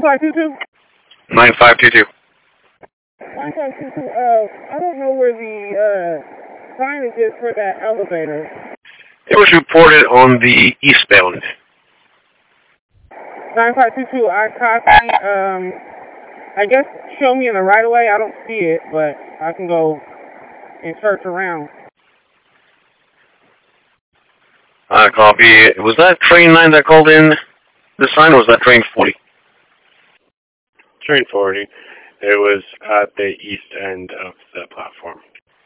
9522? 9522. 9522, I don't know where the, signage is for that elevator. It was reported on the eastbound. 9522, I copy, I guess show me in the right of way. I don't see it, but I can go and search around. I copy. Was that train 9 that called in the sign, or was that train 40? Train 40. It was at the east end of the platform.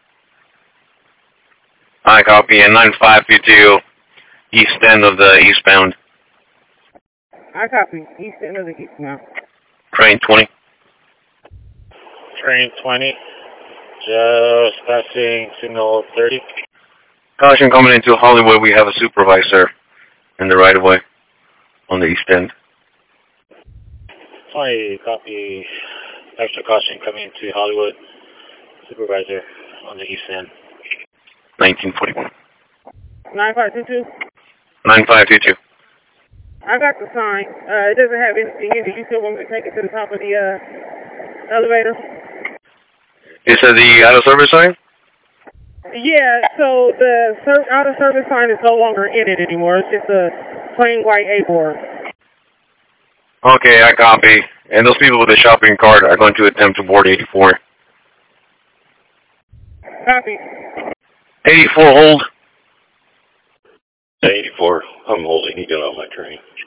I copy. And 9522, east end of the eastbound. I copy. East end of the east now. Train 20. Train 20. Just passing signal 30. Caution coming into Hollywood. We have a supervisor in the right of way on the east end. 20, copy. Extra caution coming into Hollywood. Supervisor on the east end. 1941. 9522? 9522. I got the sign. It doesn't have anything in it. You still want me to take it to the top of the elevator? Is it the out of service sign? Yeah, so the out of service sign is no longer in it anymore. It's just a plain white A board. Okay, I copy. And those people with the shopping cart are going to attempt to board 84. Copy. 84, hold. 84, I'm holding. You get on my train.